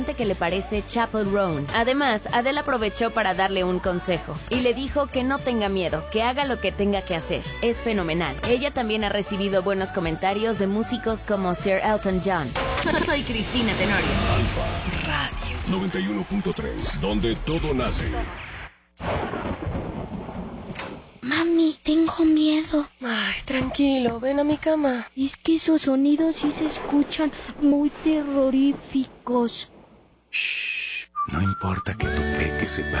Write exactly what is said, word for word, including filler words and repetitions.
que le parece Chapel Roan. Además, Adele aprovechó para darle un consejo y le dijo que no tenga miedo, que haga lo que tenga que hacer. Es fenomenal. Ella también ha recibido buenos comentarios de músicos como Sir Elton John. Soy Cristina Tenorio. Alfa Radio noventa y uno punto tres, donde todo nace. Mami, tengo miedo. Ay, tranquilo, ven a mi cama. Es que esos sonidos sí se escuchan muy terroríficos. Shh, no importa que tu peque se